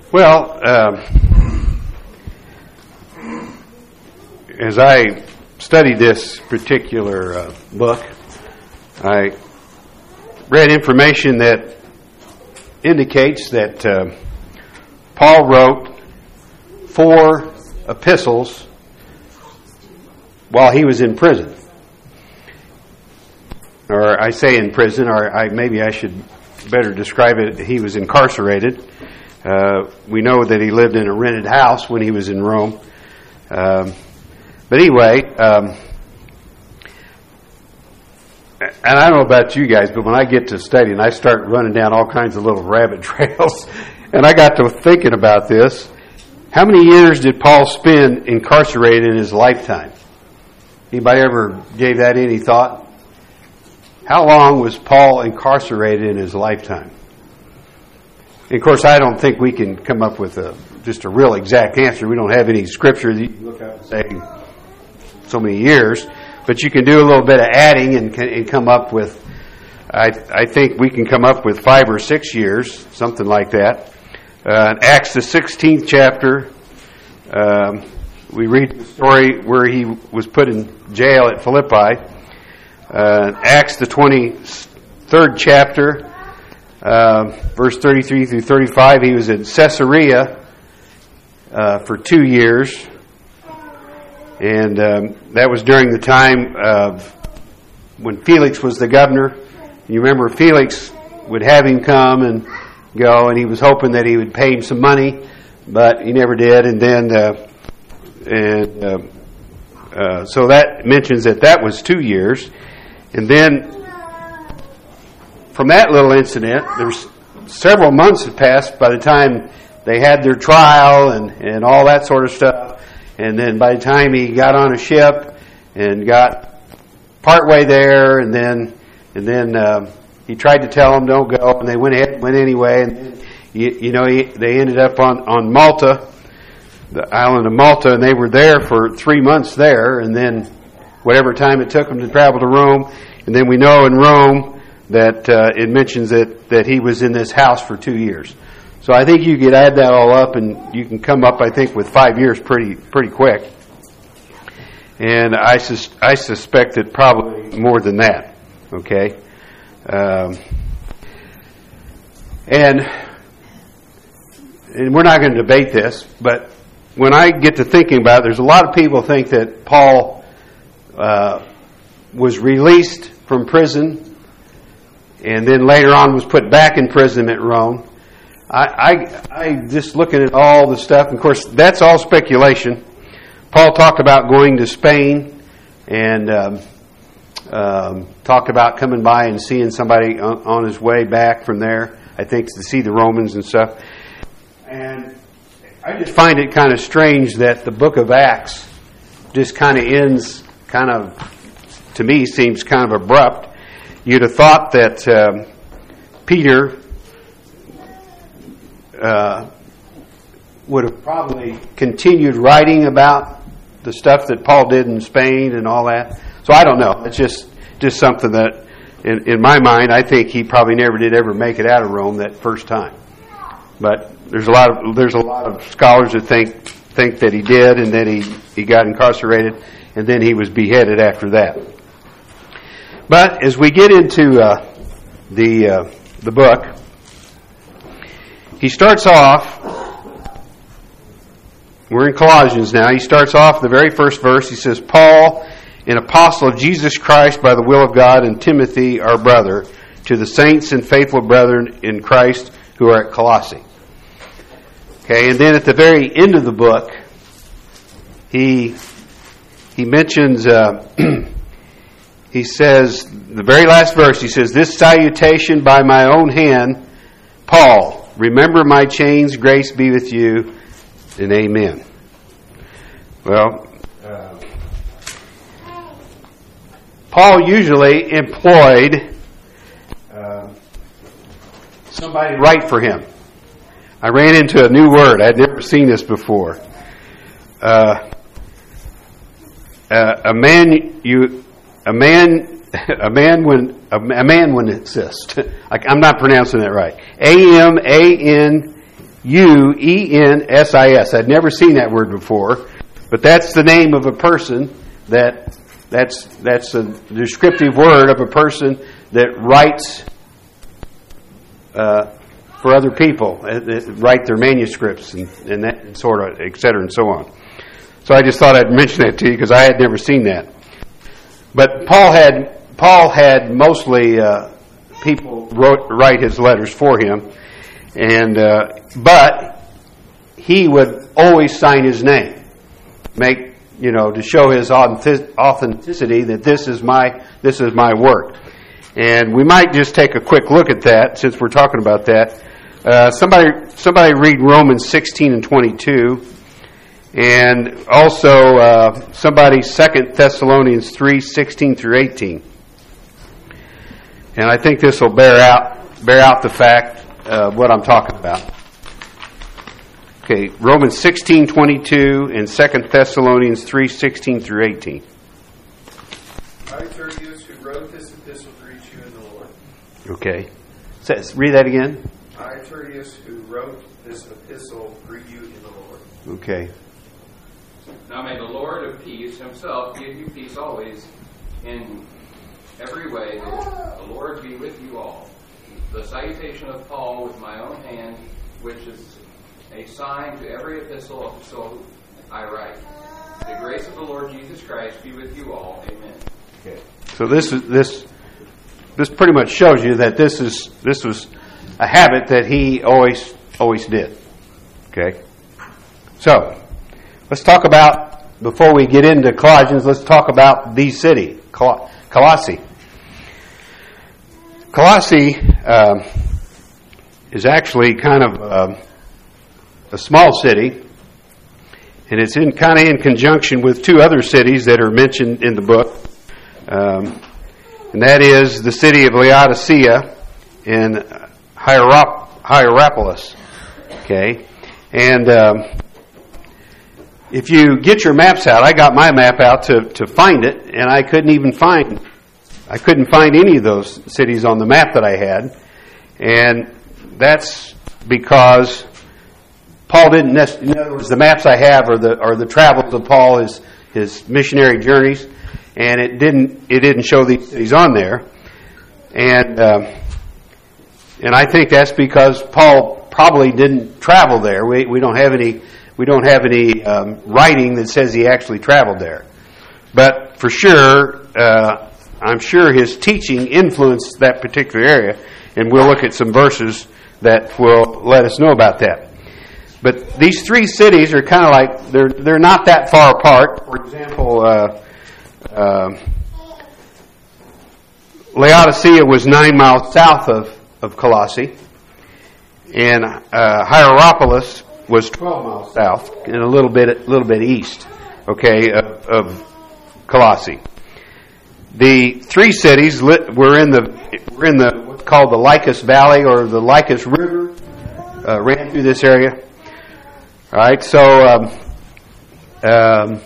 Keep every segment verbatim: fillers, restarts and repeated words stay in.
Well, uh, as I studied this particular uh, book, I read information that indicates that uh, Paul wrote four epistles while he was in prison. Or I say in prison, or I, maybe I should better describe it, he was incarcerated. Uh, we know that he lived in a rented house when he was in Rome. Um, but anyway, um, and I don't know about you guys, but when I get to studying, I start running down all kinds of little rabbit trails. And I got to thinking about this. How many years did Paul spend incarcerated in his lifetime? Anybody ever gave that any thought? How long was Paul incarcerated in his lifetime? And of course, I don't think we can come up with a just a real exact answer. We don't have any scripture that you can look up and say so many years. But you can do a little bit of adding and, and come up with, I, I think we can come up with five or six years, something like that. Uh, in Acts the sixteenth chapter, um, we read the story where he was put in jail at Philippi. Uh, Acts the twenty-third chapter, uh, verse thirty-three through thirty-five, he was in Caesarea uh, for two years. And um, that was during the time of when Felix was the governor. You remember Felix would have him come and go, and he was hoping that he would pay him some money, but he never did. And then, uh, and uh, uh, so that mentions that that was two years. And then, from that little incident, there's several months had passed by the time they had their trial and, and all that sort of stuff. And then by the time he got on a ship and got partway there, and then and then uh, he tried to tell them don't go, and they went ahead, went anyway. And then, you, you know, he, they ended up on, on Malta, the island of Malta, and they were there for three months there. And then whatever time it took them to travel to Rome, and then we know in Rome that uh, it mentions that that he was in this house for two years. So I think you could add that all up, and you can come up, I think, with five years pretty pretty quick. And I sus- I suspect that probably more than that. Okay, um, and and we're not going to debate this, but when I get to thinking about it, there's a lot of people think that Paul uh, was released from prison, and then later on was put back in prison at Rome. I, I, I just looking at all the stuff, and of course, that's all speculation. Paul talked about going to Spain and um, um, talked about coming by and seeing somebody on, on his way back from there, I think, to see the Romans and stuff. And I just find it kind of strange that the book of Acts just kind of ends, kind of, to me, seems kind of abrupt. You'd have thought that um, Peter Uh, would have probably continued writing about the stuff that Paul did in Spain and all that. So I don't know. It's just just something that, in, in my mind, I think he probably never did ever make it out of Rome that first time. But there's a lot of there's a lot of scholars that think think that he did, and that he, he got incarcerated, and then he was beheaded after that. But as we get into uh, the uh, the book, he starts off, we're in Colossians now, he starts off the very first verse, he says, Paul, an apostle of Jesus Christ by the will of God, and Timothy, our brother, to the saints and faithful brethren in Christ who are at Colossae. Okay, and then at the very end of the book, he he mentions, uh, he says, the very last verse, he says, this salutation by my own hand, Paul, remember my chains, grace be with you, and amen. Well, uh, Paul usually employed uh, somebody to write for him. I ran into a new word. I'd never seen this before. Uh, uh, a man, you, a man, a man when a, a man when assist. I'm not pronouncing that right. A M A N U E N S I S. I'd never seen that word before, but that's the name of a person that that's that's a descriptive word of a person that writes uh, for other people, uh, that write their manuscripts and, and that sort of, et cetera, and so on. So I just thought I'd mention that to you because I had never seen that. But Paul had Paul had mostly uh, people wrote, write his letters for him, and uh, but he would always sign his name, make you know to show his authenticity that this is my this is my work. And we might just take a quick look at that since we're talking about that. Uh, somebody somebody read Romans sixteen and twenty-two. And also, uh, somebody, Second Thessalonians three, sixteen through eighteen. And I think this will bear out bear out the fact of what I'm talking about. Okay, Romans sixteen, twenty-two, and Second Thessalonians three, sixteen through eighteen. I, Tertius, who wrote this epistle, greet you in the Lord. Okay. Says, read that again. I, Tertius, who wrote this epistle, greet you in the Lord. Okay. Now may the Lord of peace himself give you peace always in every way. The Lord be with you all. The salutation of Paul with my own hand, which is a sign to every epistle, so I write. The grace of the Lord Jesus Christ be with you all. Amen. Okay. So this is this this pretty much shows you that this is this was a habit that he always always did. Okay. So let's talk about, before we get into Colossians, let's talk about the city, Col- Colossae. Colossae um, is actually kind of um, a small city, and it's in kind of in conjunction with two other cities that are mentioned in the book, um, and that is the city of Laodicea and Hierop- Hierapolis. Okay, and um, if you get your maps out, I got my map out to, to find it, and I couldn't even find, I couldn't find any of those cities on the map that I had, and that's because Paul didn't necessarily, in other words, the maps I have are the are the travels of Paul, his his missionary journeys, and it didn't it didn't show these cities on there, and uh, and I think that's because Paul probably didn't travel there. We we don't have any. We don't have any um, writing that says he actually traveled there. But for sure, uh, I'm sure his teaching influenced that particular area, and we'll look at some verses that will let us know about that. But these three cities are kind of like, they're they're not that far apart. For example, uh, uh, Laodicea was nine miles south of, of Colossae, and uh, Hierapolis was twelve miles south and a little bit a little bit east, okay, of, of Colossae. The three cities lit, were in the were in the what's called the Lycus Valley, or the Lycus River, uh, ran through this area. All right, so um, um,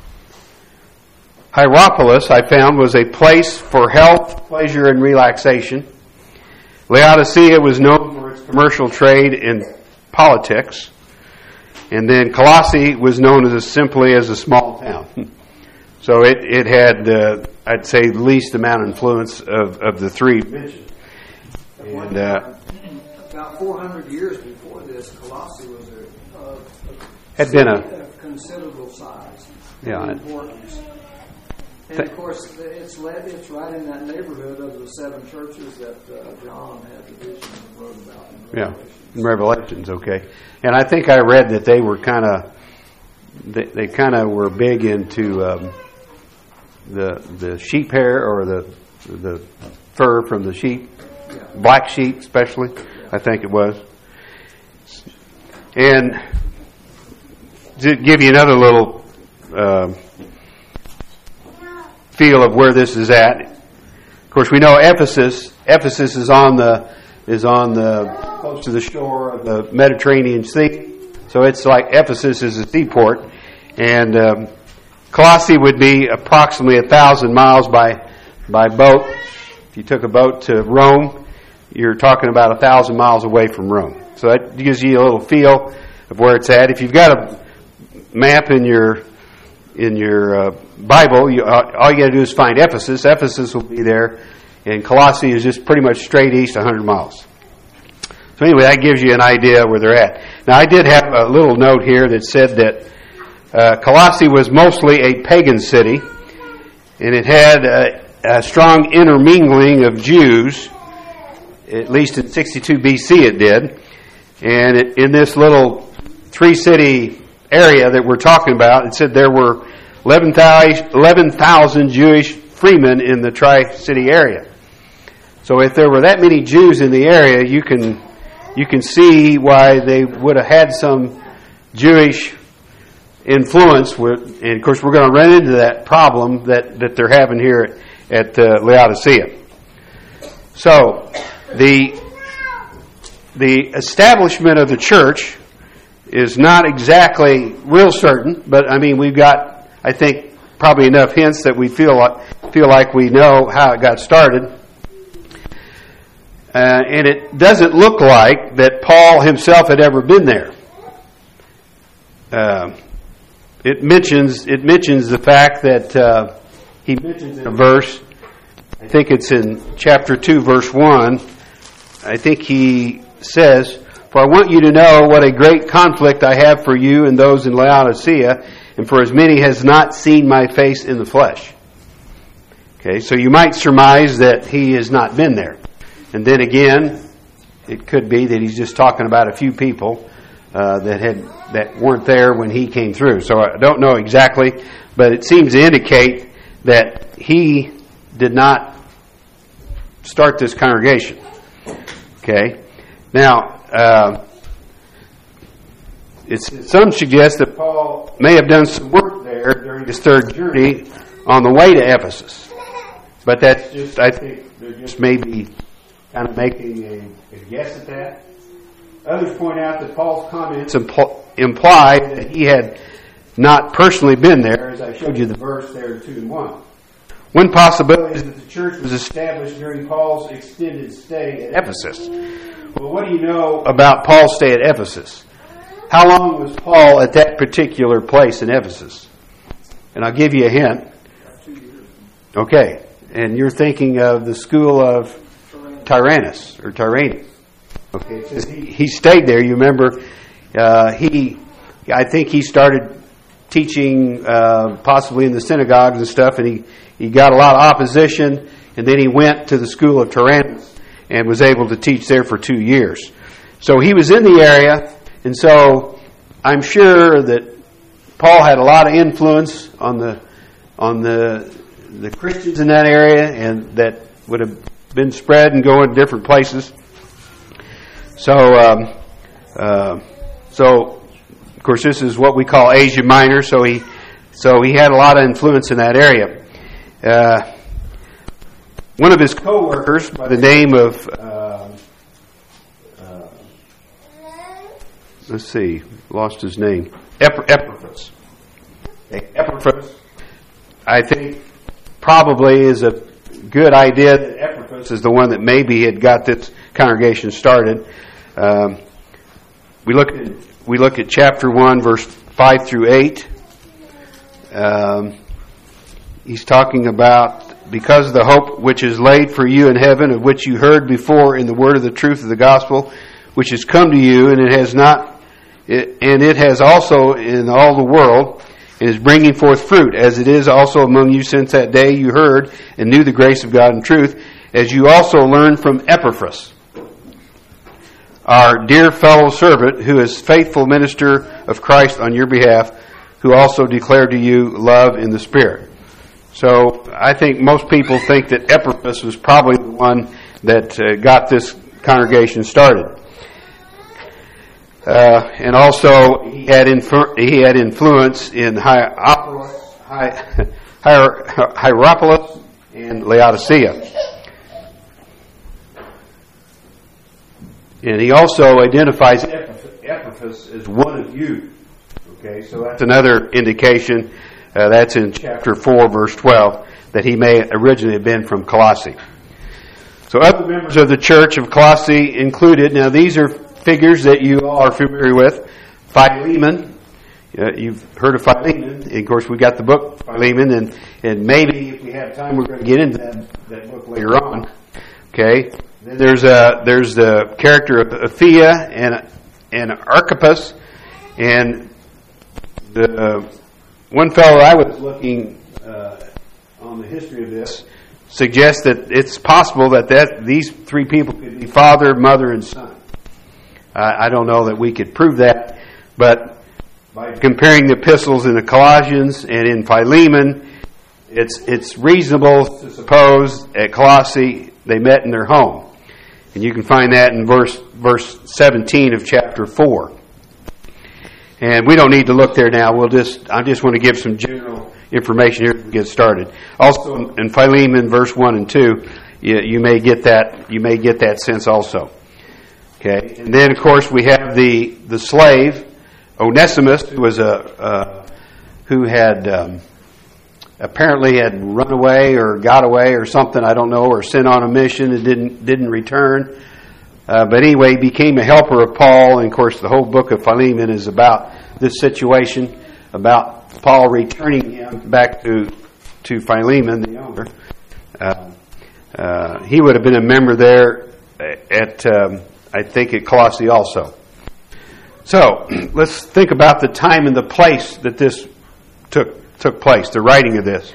Hierapolis, I found, was a place for health, pleasure, and relaxation. Laodicea was known for its commercial trade and politics. And then Colossae was known as a, simply as a small town. So it, it had, uh, I'd say, the least amount of influence of, of the three mentioned. And, uh, about four hundred years before this, Colossae was a, a, a had been a of considerable size, yeah, and importance. And of course, it's led, it's right in that neighborhood of the seven churches that uh, John had the vision and wrote about in Revelation. Yeah, in Revelations, okay. And I think I read that they were kind of, they, they kind of were big into um, the the sheep hair, or the the fur from the sheep, yeah. Black sheep especially, yeah. I think it was. And to give you another little uh, feel of where this is at, of course we know Ephesus. Ephesus is on the is on the close to the shore of the Mediterranean Sea, so it's like Ephesus is a seaport, and um, Colossae would be approximately a thousand miles by by boat. If you took a boat to Rome, you're talking about a thousand miles away from Rome. So that gives you a little feel of where it's at. If you've got a map in your in your uh, Bible, you, uh, all you got to do is find Ephesus. Ephesus will be there, and Colossae is just pretty much straight east, one hundred miles. So anyway, that gives you an idea where they're at. Now, I did have a little note here that said that uh, Colossae was mostly a pagan city, and it had a, a strong intermingling of Jews. At least in sixty-two B C it did. And it, in this little three-city area that we're talking about, it said there were eleven thousand Jewish freemen in the Tri-City area. So if there were that many Jews in the area, you can you can see why they would have had some Jewish influence. With, and of course, we're going to run into that problem that, that they're having here at, at uh, Laodicea. So, The the establishment of the church is not exactly real certain, but I mean we've got I think probably enough hints that we feel like, feel like we know how it got started, uh, and it doesn't look like that Paul himself had ever been there. Uh, it mentions it mentions the fact that uh, he mentions in a verse. I think it's in chapter two, verse one. I think he says, "For I want you to know what a great conflict I have for you and those in Laodicea, and for as many has not seen my face in the flesh." Okay, so you might surmise that he has not been there. And then again, it could be that he's just talking about a few people uh, that had that weren't there when he came through. So I don't know exactly, but it seems to indicate that he did not start this congregation. Okay. Now, uh, it's, some suggest that Paul may have done some work there during his third journey on the way to Ephesus. But that's just, I think, they're just maybe kind of making a, a guess at that. Others point out that Paul's comments impl- imply that he had not personally been there, as I showed you the verse there in two and one. One possibility is that the church was established during Paul's extended stay at Ephesus. Well, what do you know about Paul's stay at Ephesus? How long was Paul at that particular place in Ephesus? And I'll give you a hint. Okay. And you're thinking of the school of Tyrannus, or Tyrannus. Okay. It says he, he stayed there. You remember, uh, he, I think he started teaching uh, possibly in the synagogues and stuff, and he He got a lot of opposition, and then he went to the school of Tyrannus and was able to teach there for two years. So he was in the area, and so I'm sure that Paul had a lot of influence on the on the the Christians in that area, and that would have been spread and going to different places. So, um, uh, so of course, this is what we call Asia Minor. So he so he had a lot of influence in that area. Uh, one of his co-workers by the name of, uh, uh, let's see, lost his name, Ep- Epaphras. Epaphras, I think, probably is a good idea that Epaphras is the one that maybe had got this congregation started. Um, we look at we look at chapter one, verse five through eight. Um, He's talking about, because of the hope which is laid for you in heaven, of which you heard before in the word of the truth of the gospel, which has come to you, and it has not, it, and it has also in all the world, and is bringing forth fruit, as it is also among you since that day you heard and knew the grace of God in truth, as you also learned from Epaphras, our dear fellow servant, who is faithful minister of Christ on your behalf, who also declared to you love in the Spirit. So I think most people think that Epaphras was probably the one that uh, got this congregation started. Uh, and also he had influ- he had influence in Hierapolis, Hi- Hier- Hierapolis and Laodicea. And he also identifies Epaphras as one of you. Okay, so that's another indication. Uh, that's in chapter four, verse twelve, that he may originally have been from Colossae. So other members of the church of Colossae included, now these are figures that you all are familiar with. Philemon, uh, you've heard of Philemon. And of course, we got the book Philemon, and, and maybe if we have time, we're going to get into that, that book later on. Okay. Then there's a there's the character of Aphia and and Archippus, and the uh, one fellow I was looking uh, on the history of this suggests that it's possible that, that these three people could be father, mother, and son. Uh, I don't know that we could prove that, but by comparing the epistles in the Colossians and in Philemon, it's it's reasonable to suppose at Colossae they met in their home. And you can find that in verse verse seventeen of chapter four. And we don't need to look there now. We'll just I just want to give some general information here to get started. Also in Philemon verse one and two, you, you may get that you may get that sense also. Okay. And then of course we have the the slave Onesimus, who was a uh, who had um, apparently had run away or got away or something, I don't know, or sent on a mission and didn't didn't return. Uh, but anyway, he became a helper of Paul, and of course the whole book of Philemon is about this situation, about Paul returning him back to to Philemon, the owner. Uh, uh, he would have been a member there at, um, I think, at Colossae also. So, let's think about the time and the place that this took took place, the writing of this.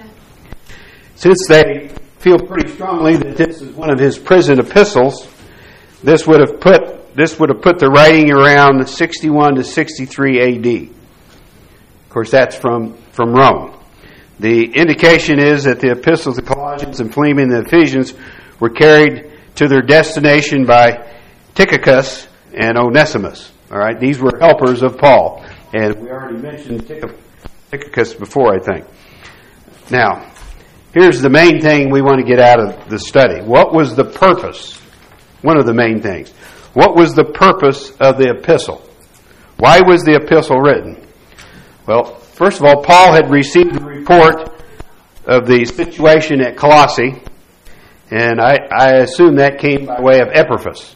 Since they feel pretty strongly that this is one of his prison epistles, this would have put this would have put the writing around sixty-one to sixty-three A D. Of course, that's from, from Rome. The indication is that the epistles of Colossians and Philemon and Ephesians were carried to their destination by Tychicus and Onesimus. All right, these were helpers of Paul, and we already mentioned Tychicus before, I think. Now, here's the main thing we want to get out of the study. What was the purpose? One of the main things. What was the purpose of the epistle? Why was the epistle written? Well, first of all, Paul had received a report of the situation at Colossae, and I, I assume that came by way of Epaphras,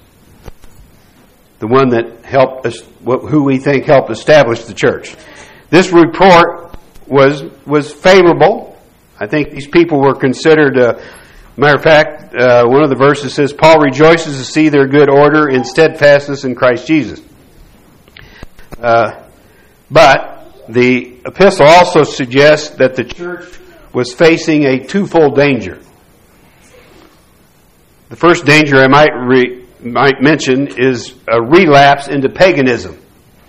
the one that helped us, who we think helped establish the church. This report was was favorable. I think these people were considered. Uh, matter of fact, uh, one of the verses says, "Paul rejoices to see their good order and steadfastness in Christ Jesus." Uh, but the epistle also suggests that the church was facing a twofold danger. The first danger I might re- might mention is a relapse into paganism.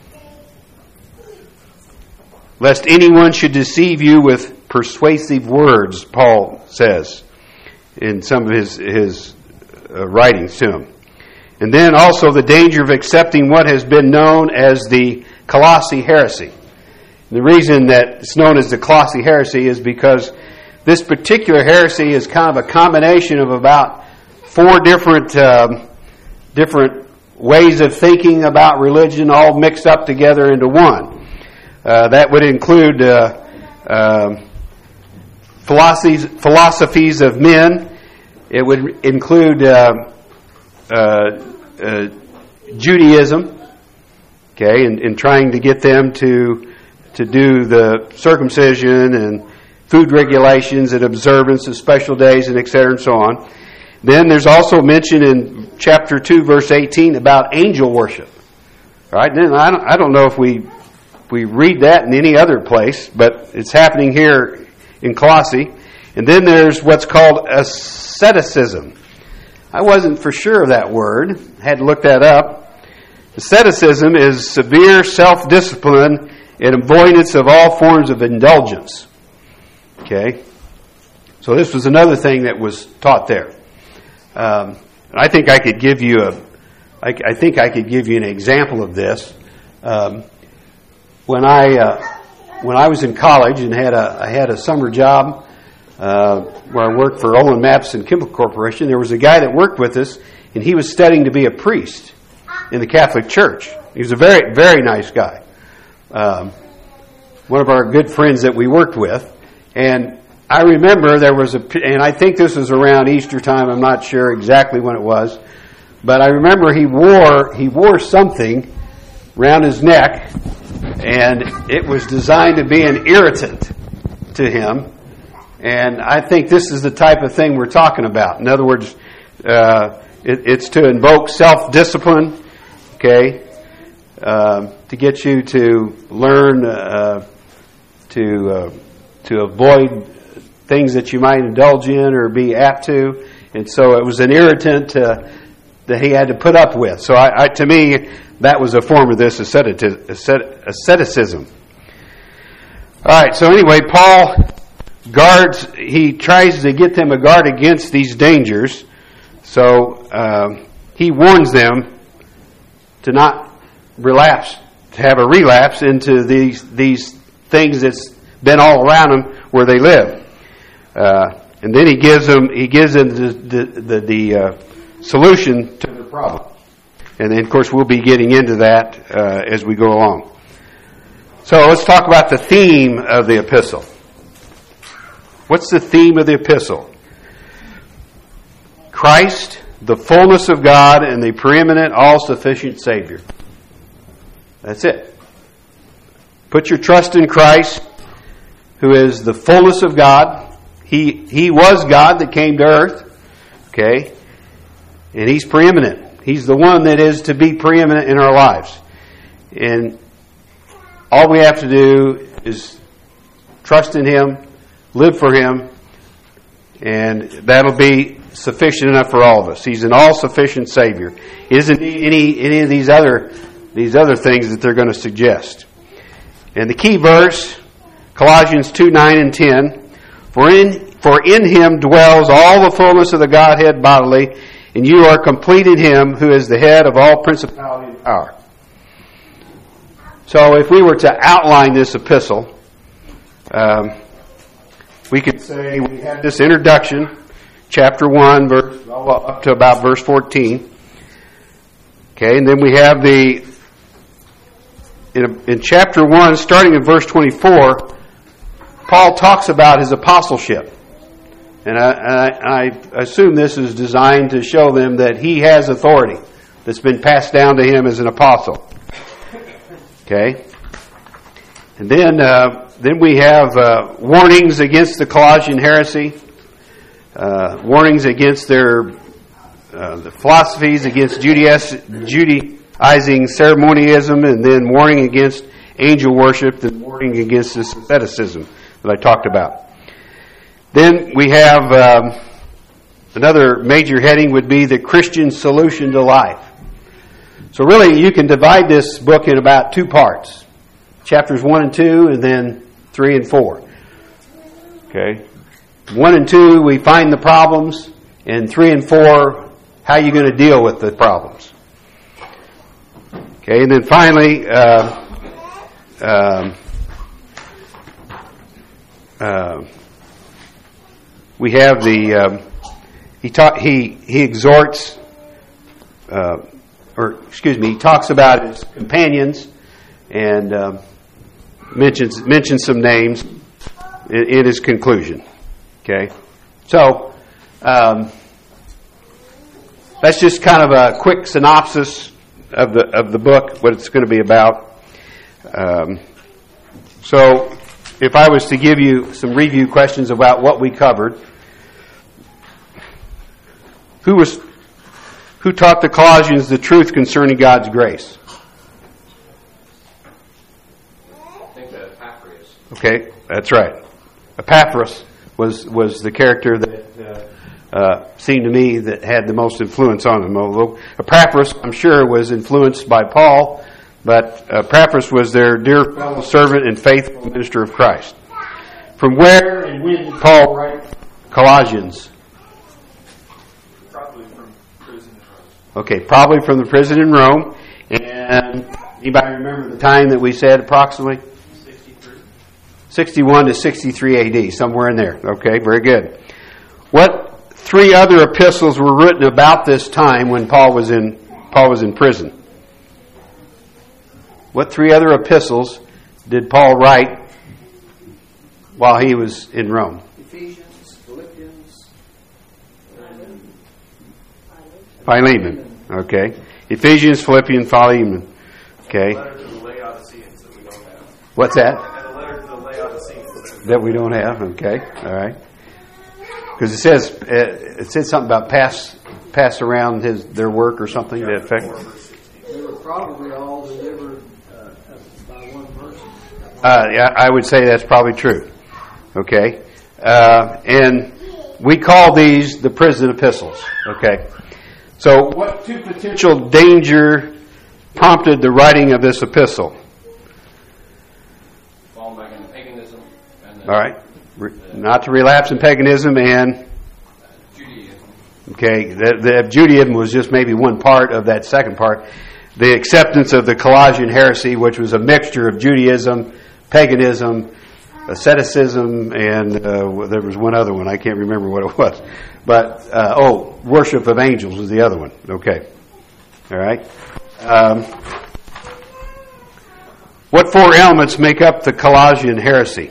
Lest anyone should deceive you with persuasive words, Paul says in some of his, his uh, writings to him. And then also the danger of accepting what has been known as the Colossae heresy. And the reason that it's known as the Colossae heresy is because this particular heresy is kind of a combination of about four different um, different ways of thinking about religion all mixed up together into one. Uh, that would include uh, uh, philosophies, philosophies of men. It would include uh, uh, uh, Judaism, okay, and, and trying to get them to to do the circumcision and food regulations and observance of special days and et cetera and so on. Then there's also mention in chapter two, verse eighteen, about angel worship. All right? Then I don't, I don't know if we we read that in any other place, but it's happening here in Colossae. And then there's what's called asceticism. I wasn't for sure of that word. Had to look that up. Asceticism is severe self-discipline and avoidance of all forms of indulgence. Okay? So this was another thing that was taught there. Um, I think I could give you a, I, I think I could give you an example of this. Um, when I uh, when I was in college and had a I had a summer job uh, where I worked for Olin Matheson Chemical Corporation, there was a guy that worked with us, and he was studying to be a priest in the Catholic Church. He was a very very nice guy, um, one of our good friends that we worked with, and I remember there was a, and I think this was around Easter time. I'm not sure exactly when it was, but I remember he wore he wore something around his neck, and it was designed to be an irritant to him. And I think this is the type of thing we're talking about. In other words, uh, it, it's to invoke self-discipline, okay, uh, to get you to learn uh, to uh, to avoid things that you might indulge in or be apt to. And so it was an irritant uh, that he had to put up with. So I, I, to me, that was a form of this asceticism. All right, so anyway, Paul guards, he tries to get them a guard against these dangers. So uh, he warns them to not relapse, to have a relapse into these these things that's been all around them where they live. Uh, and then he gives them he gives them the the, the, the uh, solution to the problem. And then, of course, we'll be getting into that uh, as we go along. So let's talk about the theme of the epistle. What's the theme of the epistle? Christ, the fullness of God, and the preeminent, all-sufficient Savior. That's it. Put your trust in Christ, who is the fullness of God. He He was God that came to earth. Okay? And He's preeminent. He's the one that is to be preeminent in our lives. And all we have to do is trust in Him, live for Him, and that'll be sufficient enough for all of us. He's an all-sufficient Savior. He doesn't need any any of these other these other things that they're going to suggest. And the key verse, Colossians two, nine and ten, For in for in Him dwells all the fullness of the Godhead bodily, and you are complete in Him who is the head of all principality and power. So if we were to outline this epistle, um, we could say we have this introduction, chapter one, verse up to about verse fourteen. Okay, and then we have the in, a, in chapter one, starting in verse twenty-four, Paul talks about his apostleship, and I, I, I assume this is designed to show them that he has authority that's been passed down to him as an apostle. Okay, and then uh, then we have uh, warnings against the Colossian heresy, uh, warnings against their uh, the philosophies, against Judaism, Judaizing ceremonialism, and then warning against angel worship, and warning against this asceticism that I talked about. Then we have um, another major heading would be the Christian solution to life. So really, you can divide this book in about two parts. Chapters one and two, and then three and four. Okay? One and two, we find the problems. And three and four, how are you going to deal with the problems? Okay, and then finally, uh, um, uh, we have the, um, he, ta- he, he exhorts, uh, or excuse me, he talks about his companions and um, mentions mentions some names in, in his conclusion. Okay, so um, that's just kind of a quick synopsis of the of the book, what it's going to be about. Um, so, if I was to give you some review questions about what we covered, who was Who taught the Colossians the truth concerning God's grace? I think that Epaphras. Okay, that's right. Epaphras was was the character that uh, uh, seemed to me that had the most influence on him. Although Epaphras, I'm sure, was influenced by Paul, but Epaphras was their dear fellow servant and faithful minister of Christ. From where and when did Paul write Colossians? Okay, probably from the prison in Rome. And anybody remember the time that we said approximately? sixty-three. sixty-one to sixty-three A D, somewhere in there. Okay, very good. What three other epistles were written about this time when Paul was in Paul was in prison? What three other epistles did Paul write while he was in Rome? Ephesians. Philemon. Okay. Ephesians, Philippians, Philemon. Okay. A letter to the Laodiceans that we don't have. What's that? And a letter to the Laodiceans. That we don't have. Okay. All right. Because it says uh, it says something about pass pass around his their work or something to that effect. They were probably all delivered uh, by one person. Uh, yeah, I would say that's probably true. Okay. Uh, and we call these the prison epistles. Okay. So what two potential danger prompted the writing of this epistle? Falling back into paganism. And All right. Re- not to relapse in paganism and, Judaism. okay, the, the Judaism was just maybe one part of that second part. The acceptance of the Colossian heresy, which was a mixture of Judaism, paganism, asceticism, and uh, there was one other one. I can't remember what it was. But, uh, oh, worship of angels was the other one. Okay. All right. Um, what four elements make up the Colossian heresy?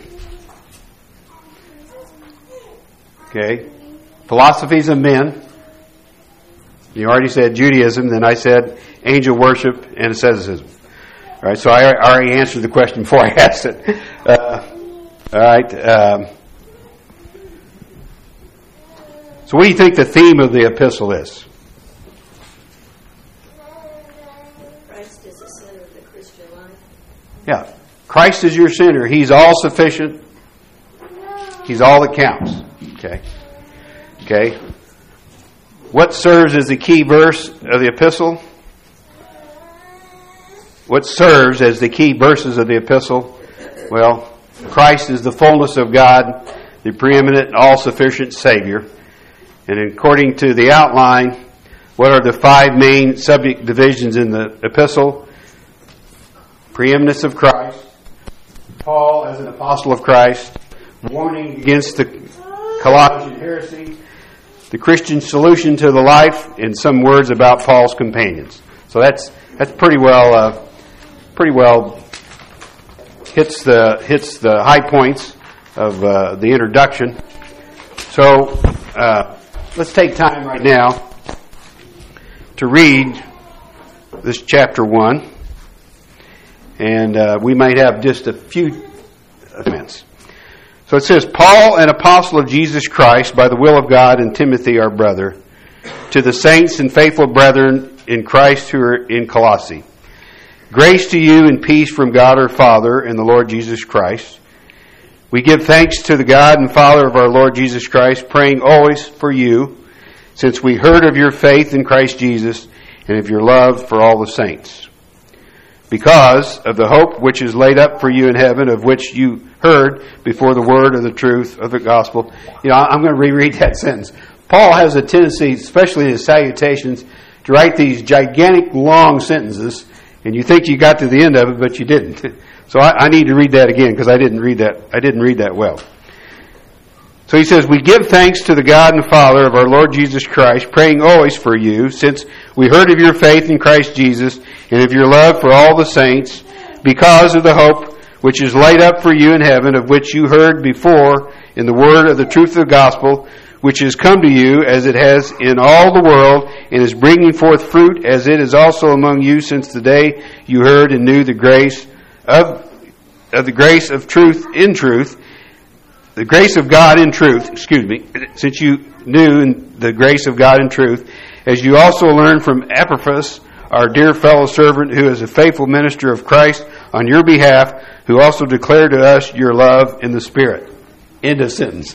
Okay. Philosophies of men. You already said Judaism. Then I said angel worship and asceticism. All right. So I already answered the question before I asked it. Uh, all right. Um, so what do you think the theme of the epistle is? Christ is the center of the Christian life. Yeah. Christ is your center. He's all sufficient. He's all that counts. Okay. Okay. What serves as the key verse of the epistle? What serves as the key verses of the epistle? Well, Christ is the fullness of God, the preeminent and all-sufficient Savior. And according to the outline, what are the five main subject divisions in the epistle? Preeminence of Christ, Paul as an apostle of Christ, warning against the Colossian heresy, the Christian solution to the life, and some words about Paul's companions. So that's that's pretty well uh, pretty well hits the hits the high points of uh, the introduction. So uh, let's take time right now to read this chapter one, and uh, we might have just a few minutes. So it says, Paul, an apostle of Jesus Christ, by the will of God, and Timothy, our brother, to the saints and faithful brethren in Christ who are in Colossae. Grace to you and peace from God our Father and the Lord Jesus Christ. We give thanks to the God and Father of our Lord Jesus Christ, praying always for you, since we heard of your faith in Christ Jesus and of your love for all the saints. Because of the hope which is laid up for you in heaven, of which you heard before the word of the truth of the gospel. You know, I'm going to reread that sentence. Paul has a tendency, especially in his salutations, to write these gigantic long sentences, and you think you got to the end of it, but you didn't. So I, I need to read that again because I didn't read that. I didn't read that well. So he says, we give thanks to the God and Father of our Lord Jesus Christ, praying always for you, since we heard of your faith in Christ Jesus and of your love for all the saints, because of the hope which is laid up for you in heaven, of which you heard before in the word of the truth of the gospel, which has come to you as it has in all the world, and is bringing forth fruit as it is also among you since the day you heard and knew the grace of, of the grace of truth in truth, the grace of God in truth, excuse me, since you knew the grace of God in truth, as you also learned from Epaphras, our dear fellow servant, who is a faithful minister of Christ on your behalf, who also declared to us your love in the Spirit. End of sentence.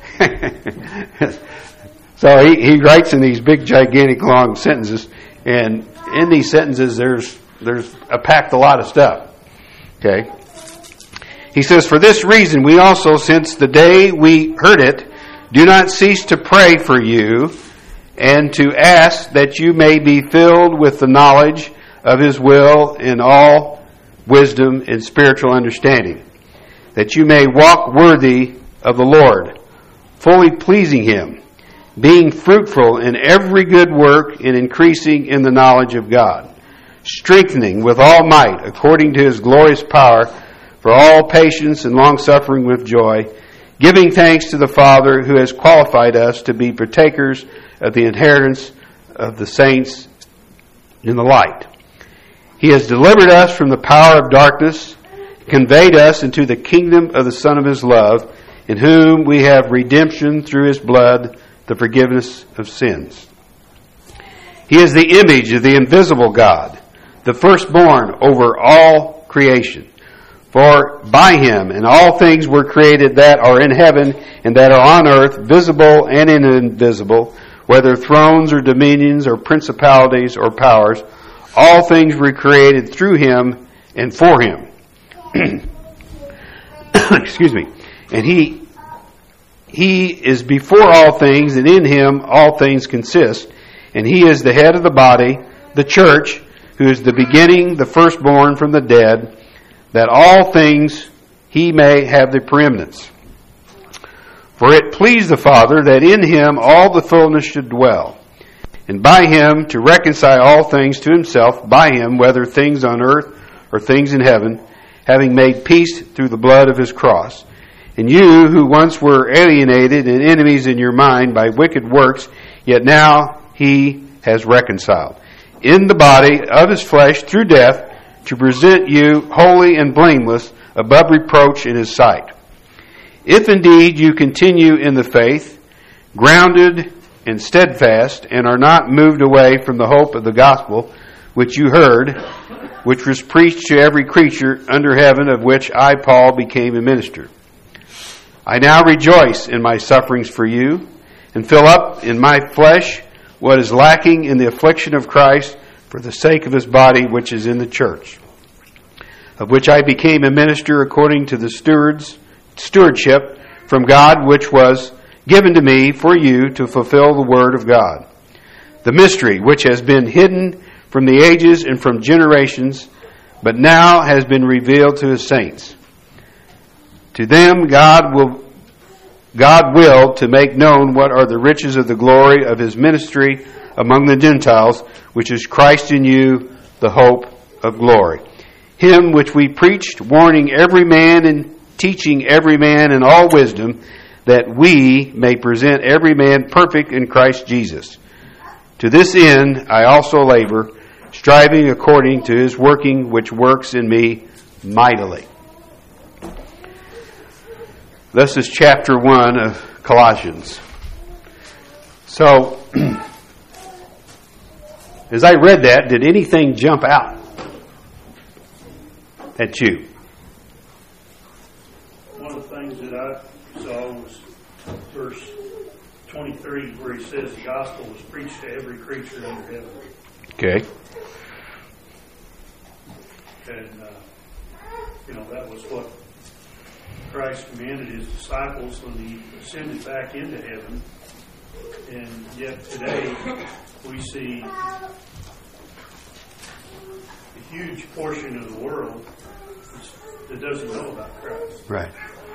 So he, he writes in these big, gigantic, long sentences, and in these sentences, there's there's a packed a lot of stuff. Okay. He says, for this reason, we also, since the day we heard it, do not cease to pray for you and to ask that you may be filled with the knowledge of His will in all wisdom and spiritual understanding, that you may walk worthy of the Lord, fully pleasing Him, being fruitful in every good work and increasing in the knowledge of God, strengthening with all might according to His glorious power for all patience and long-suffering with joy, giving thanks to the Father who has qualified us to be partakers of the inheritance of the saints in the light. He has delivered us from the power of darkness, conveyed us into the kingdom of the Son of His love, in whom we have redemption through His blood, the forgiveness of sins. He is the image of the invisible God, the firstborn over all creation. For by Him and all things were created that are in heaven and that are on earth, visible and invisible, whether thrones or dominions or principalities or powers. All things were created through Him and for Him. Excuse me. And He He is before all things, and in Him all things consist. And He is the head of the body, the church, who is the beginning, the firstborn from the dead, that all things He may have the preeminence. For it pleased the Father that in Him all the fullness should dwell, and by Him to reconcile all things to Himself, by Him, whether things on earth or things in heaven, having made peace through the blood of His cross. And you, who once were alienated and enemies in your mind by wicked works, yet now He has reconciled in the body of His flesh through death, to present you holy and blameless above reproach in His sight. If indeed you continue in the faith, grounded and steadfast, and are not moved away from the hope of the gospel which you heard, which was preached to every creature under heaven, of which I, Paul, became a minister. I now rejoice in my sufferings for you, and fill up in my flesh what is lacking in the affliction of Christ for the sake of His body, which is in the church, of which I became a minister according to the stewards, stewardship from God, which was given to me for you to fulfill the word of God. The mystery which has been hidden from the ages and from generations, but now has been revealed to His saints. To them God will God willed to make known what are the riches of the glory of His ministry among the Gentiles, which is Christ in you, the hope of glory. Him which we preached, warning every man and teaching every man in all wisdom, that we may present every man perfect in Christ Jesus. To this end I also labor, striving according to His working which works in me mightily. This is chapter one of Colossians. So, as I read that, did anything jump out at you? One of the things that I saw was verse twenty-three, where he says the gospel was preached to every creature under heaven. Okay. And, uh, you know, that was what Christ commanded His disciples when He ascended back into heaven. And yet today we see a huge portion of the world that doesn't know about Christ. Right.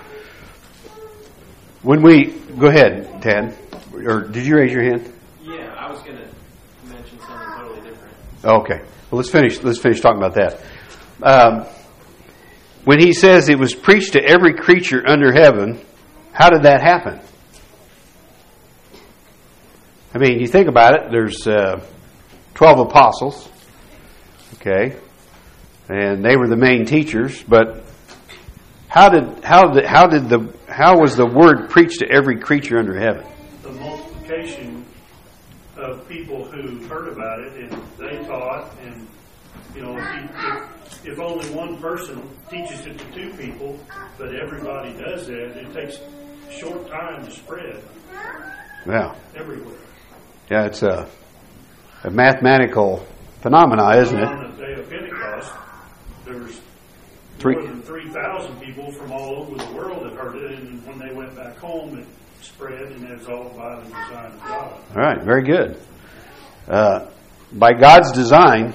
When we go ahead, Tad, or did you raise your hand? Yeah, I was going to mention something totally different. Okay. Well, let's finish. Let's finish talking about that. Um, when he says it was preached to every creature under heaven, how did that happen? I mean, you think about it. There's uh, twelve apostles, okay, and they were the main teachers. But how did how did how did the how was the word preached to every creature under heaven? The multiplication of people who heard about it and they taught, and you know, if, you, if, if only one person teaches it to two people, but everybody does that, it takes a short time to spread. Yeah, everywhere. Yeah, it's a, a mathematical phenomena, isn't it? On the day of Pentecost, there was Three. more than three thousand people from all over the world that heard it, and when they went back home, it spread, and it's all by the design of God. All right, very good. Uh, by God's design,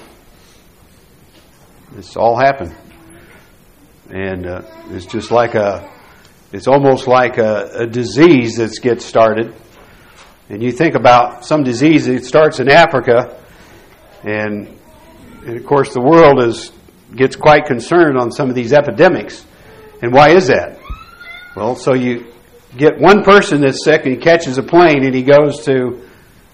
this all happened, and uh, it's just like a, it's almost like a, a disease that gets started. And you think about some disease, it starts in Africa, and, and of course the world is gets quite concerned on some of these epidemics. And why is that? Well, so you get one person that's sick and he catches a plane and he goes to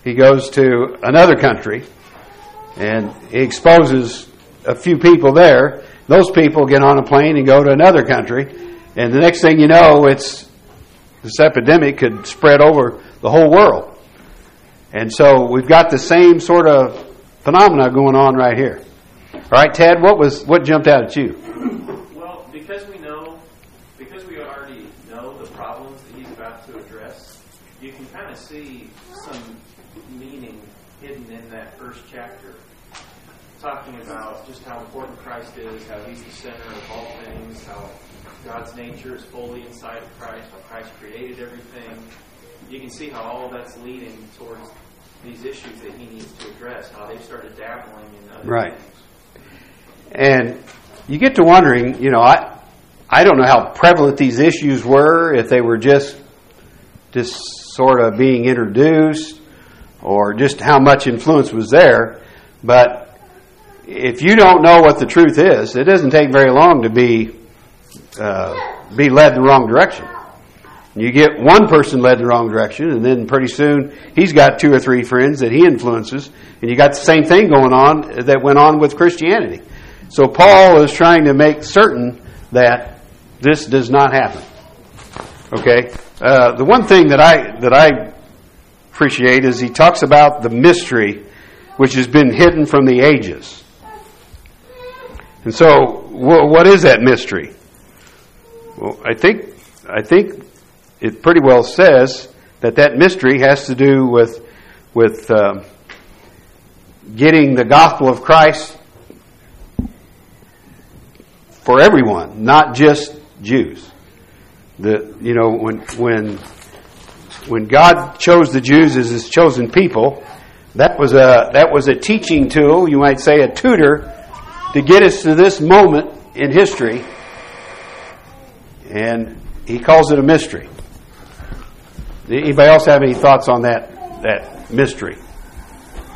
he goes to another country, and he exposes a few people there. Those people get on a plane and go to another country, and the next thing you know, it's this epidemic could spread over the whole world. And so we've got the same sort of phenomena going on right here. All right, Ted, what was what jumped out at you? Well, because we know, because we already know the problems that he's about to address, you can kind of see some meaning hidden in that first chapter, talking about just how important Christ is, how he's the center of all things, how God's nature is fully inside of Christ, how Christ created everything. You can see how all of that's leading towards these issues that he needs to address, how they've started dabbling in other Right. things. And you get to wondering, you know, I I don't know how prevalent these issues were, if they were just just sort of being introduced, or just how much influence was there. But if you don't know what the truth is, it doesn't take very long to be uh, be led the wrong direction. You get one person led the wrong direction, and then pretty soon he's got two or three friends that he influences, and you got the same thing going on that went on with Christianity. So Paul is trying to make certain that this does not happen. Okay, uh, the one thing that I that I appreciate is he talks about the mystery which has been hidden from the ages. And so, wh- what is that mystery? Well, I think I think it pretty well says that that mystery has to do with with uh, getting the gospel of Christ for everyone, not just Jews. The you know when when when God chose the Jews as His chosen people, that was a that was a teaching tool, you might say, a tutor, to get us to this moment in history. And he calls it a mystery. Anybody else have any thoughts on that that mystery?